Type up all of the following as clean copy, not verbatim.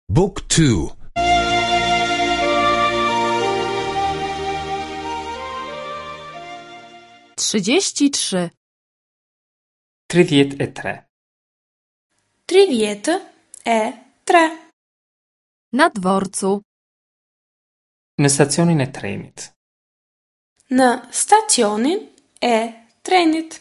Book 2. 33. 33. 33. Na dworcu. Në stacionin e trenit. Në stacionin e trenit.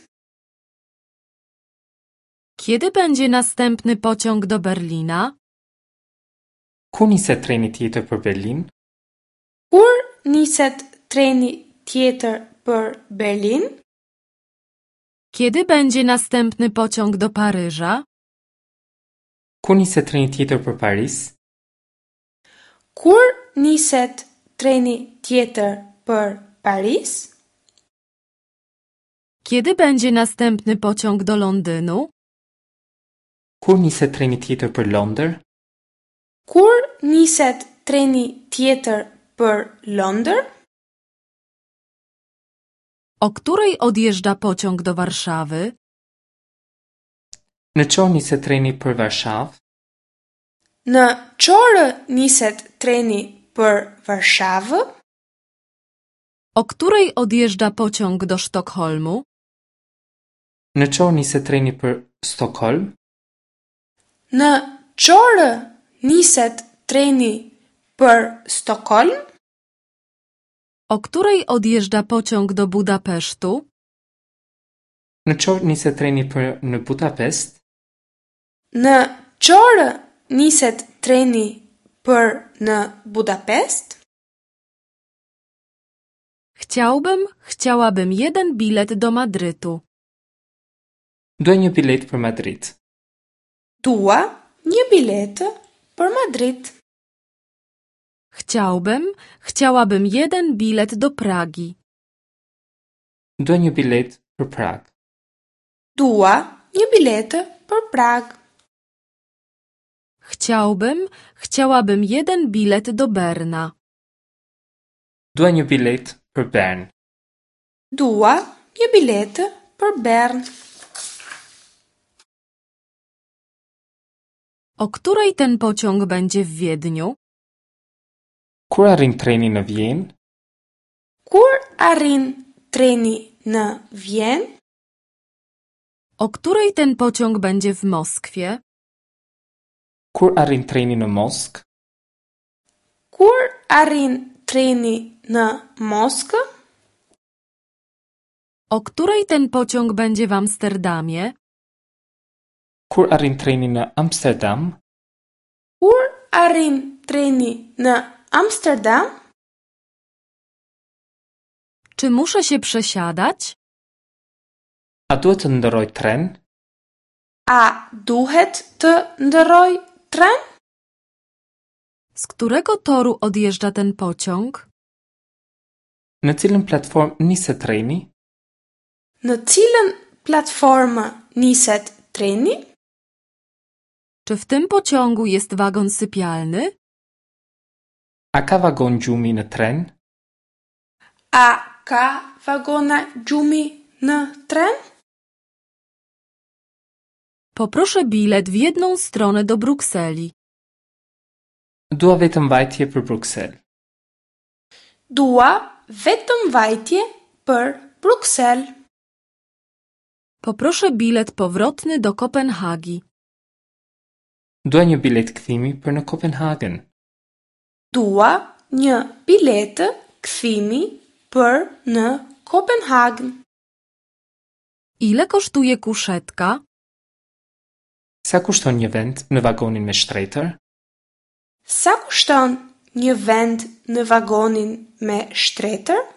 Kiedy będzie następny pociąg do Berlina? Ku niset treni tjetër për Berlin? Kur niset treni tjetër për Berlin? Kiedy będzie następny pociąg do Paryża? Ku niset treni tjetër për Paris? Kur niset treni tjetër për Paris? Kiedy będzie następny pociąg do Londynu? Kur niset treni tjetër për Londër? Kur niset treni tjetër për Londër? O której odjeżdża pociąg do Warszawy? Në çfarë niset treni për Warszaw? Në çfarë niset treni për Warszawë? O której odjeżdża pociąg do Sztokholmu? Në çfarë niset treni për Stockholm? Në çfarë niset treni për Stockholm? O której odjeżdża pociąg do Budapesztu? Në çfarë niset treni për në Budapest? Në çfarë niset treni për në Budapest? Chciałabym jeden bilet do Madrytu. Dua një bilet për Madrid. Dua një biletë për Madrid. Chciałabym jeden bilet do Pragi. Dua një bilet për Prag. Dua një biletë për Prag. Chciałabym jeden bilet do Berna. Dua një bilet për Bern. Dua një biletë për Bern. O której ten pociąg będzie w Wiedniu? Kur arrin treni në Vjen? Kur arrin treni në Vjen? O której ten pociąg będzie w Moskwie? Kur arrin treni në Moskë? Kur arrin treni në Moskë? O której ten pociąg będzie w Amsterdamie? Kur arrin treni në Amsterdam? Kur arrin treni në Amsterdam? Czy muszę się przesiadać? A duhet të ndërroj tren? A duhet të ndërroj tren? Z którego toru odjeżdża ten pociąg? Në cilën platformë niset treni? Në cilën platformë niset treni? Czy w tym pociągu jest wagon sypialny? A ka vagon gjumi në tren? A ka wagona gjumi në tren? Poproszę bilet w jedną stronę do Brukseli. Dua vetëm vajtje për Bruksel. Dua vetëm vajtje për Bruksel. Poproszę bilet powrotny do Kopenhagi. Dua një bilet kthimi për në Kopenhagen. Dua një biletë kthimi për në Kopenhagen. Ile kosztuje kuszetka? Sa kushton një vend në vagonin me shtretër? Sa kushton një vend në vagonin me shtretër?